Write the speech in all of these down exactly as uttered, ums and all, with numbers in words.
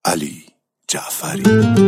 علی جعفری.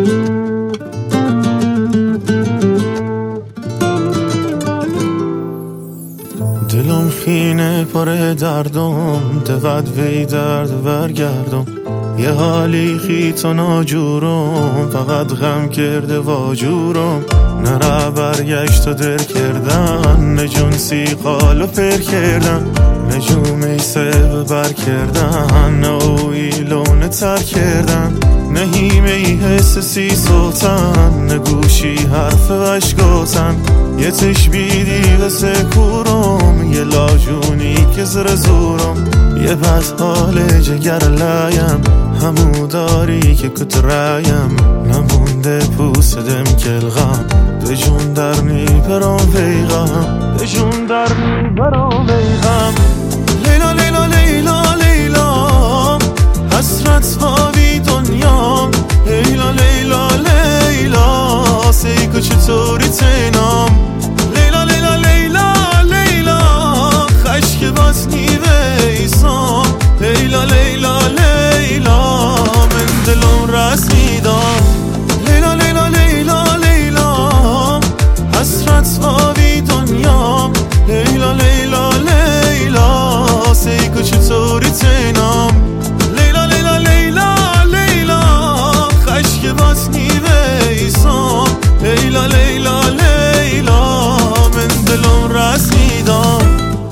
دلم خینه پاره دردم، دقد وی درد برگردم. یه حالی خیت و ناجورم، فقط غم کرده واجورم. نره برگشت و در کردن، نجون سیقال و پر کردن. نجوم ایسه ببر کردن، نوی لون تر کردن. نهیمه ای حس سی صوتن، نگوشی حرف وش گوتن. یه تشبیدی و سکورم، یه لاجونی که زر زورم. یه بس حال جگر لایم، همو داری که کترایم. نمونده پوست دم کلغم، دجون در نی برام ویغم. دجون در نی برام ویغم. لیلا لیلا لیلا لیلا، حسرت هاوی دنیام. لیلا لیلا لیلا، سیکو چطوری تینام. لیلا لیلا لیلا لیلا، خشک باز نیوه ایسان. لیلا لیلا لیلا، من دلم رسمیدم. لیلا لیلا لیلا لیلا، حسرت هاوی دنیام. لیلا لیلا لیلا، سیکو چطوری تینام. لیلا لیلا لیلا لیلا، خشک باز نیوه ایسان. لیلا لیلا لیلا، من دلم رسمیدم.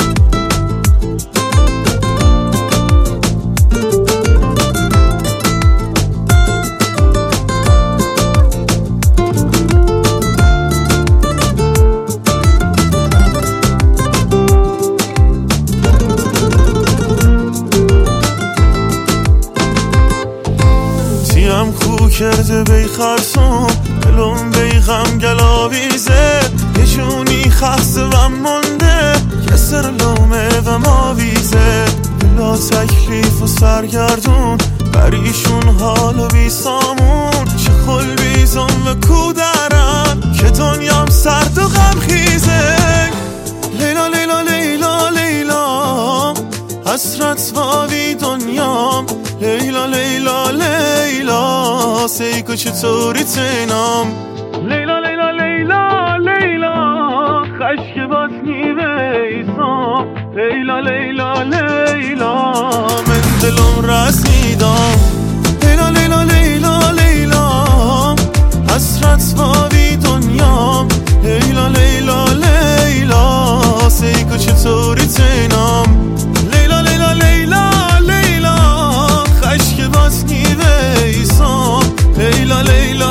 تیم خو کرده بی خرسون، دلم بی غم گلاویزه. یه جونی خسته و مونده، کسر لومه و ماویزه. بلا تکلیف و سرگردون، بریشون حال و بی سامون. چه خل بیزم و کودرم، که دنیام سرد و غم خیزه. لیلا لیلا لیلا لیلا، حسرت واوی دنیام. لیلا لیلا لیلا، سیکو چطوری تینام. لیلا لیلا لیلا لیلا، خشک باز نیوه ایسام. لیلا لیلا لیلا، من دلم رسمیدم. لیلا لیلا لیلا لیلا، حسرت واوی دنیام. لیلا لیلا لیلا، سیکو چطوری تینام. لیلا لیلا لیلا لیلا، خشک باز نیوه ایسان. لیلا لیلا